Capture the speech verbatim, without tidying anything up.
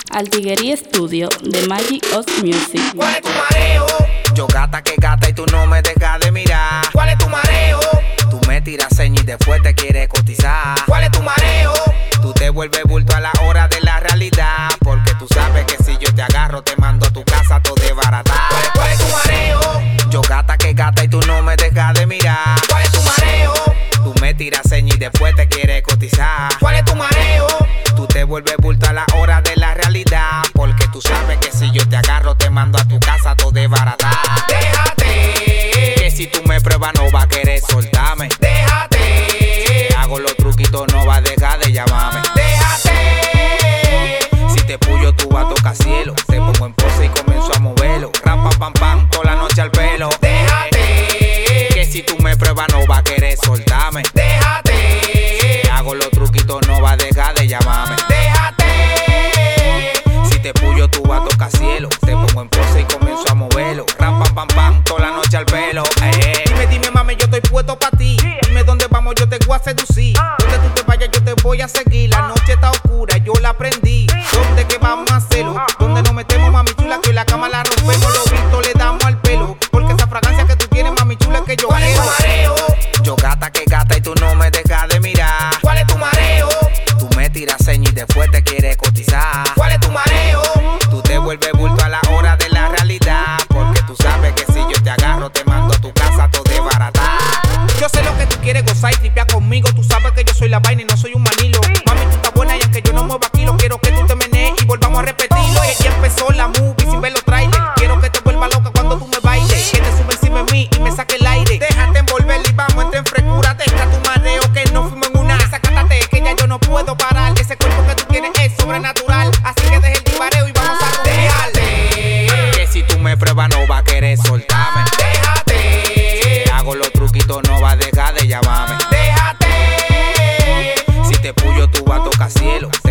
Altiguería Studio de Magic of Music. ¿Cuál es tu mareo? Yo gata que gata y tú no me dejas de mirar. ¿Cuál es tu mareo? Tú me tiras señas y después te quieres cotizar. ¿Cuál es tu mareo? Tú te vuelves bulto a la hora de la realidad, porque tú sabes que si yo te agarro te mando a tu casa todo de barata. ¿Cuál es, cuál es tu mareo? Yo gata que gata y tú no me dejas de mirar. ¿Cuál es tu mareo? Tú me tiras señas y después te quieres cotizar. ¿Cuál es tu mareo? Tú te vuelves bulto a la hora de la realidad, porque tú sabes que si yo te agarro te mando a tu casa todo de barata. Déjate, que si tú me pruebas no va a querer soltarme. déjate, Hago los truquitos, no va a dejar de llamarme. déjate, Si te puyo tú vas a tocar cielo. Te pongo en pose y comienzo a moverlo. Ram pam pam pam, toda la noche al pelo. déjate, Que si tú me pruebas no va a querer soltarme. déjate, Hago los truquitos, no va a dejar de llamarme. déjate, Si te puyo tú vas a tocar cielo. Te pongo en pose y comienzo a moverlo. Ram pam pam pam, toda la noche al pelo. Eh. Dime, dime mami, yo estoy puesto pa' ti. Dime dónde vamos, yo te voy a seducir. Donde tú te vayas, yo te voy a seguir. La noche está oscura, yo la prendí. ¿Dónde que vamos a hacerlo? Donde nos metemos, mami chula, que hoy la cama la rompemos. Los vistos le damos al pelo. Porque esa fragancia que tú tienes, mami chula, es que yo ¿cuál es tu quiero. mareo? Yo gata que gata y tú no me dejas de mirar. ¿Cuál es tu mareo? Tú me tiras señas y después te quieres cotizar. ¿Cuál es tu mareo? Tú te vuelves bulto a la hora de la realidad, porque tú sabes que si yo te agarro te mando a tu casa todo de barata. Yo sé lo que tú quieres gozar y tripear conmigo. Tú sabes que yo soy la vaina y no soy un manilo. Mami, tú estás buena y aunque yo no mueva aquí, lo quiero que tú te menees y volvamos a repetirlo. Y ya empezó la movie sin ver los trailers. Quiero que te vuelva loca cuando tú me bailes. Que te sube encima de mí y me saque el aire. Déjate envolver y vamos, entra en frescura. Deja tu mareo que no fuimos en una. Desacátate que ya yo no puedo parar. Ese cuerpo que tú tienes es sobrenatural. Así que deja el divareo y vamos a rumbear. Déjate, Que si tú me pruebas no va a querer soltarme. déjate, Hago los truquitos, no va a dejar de llamarme. déjate, Si te puyo tú vas a tocar cielo.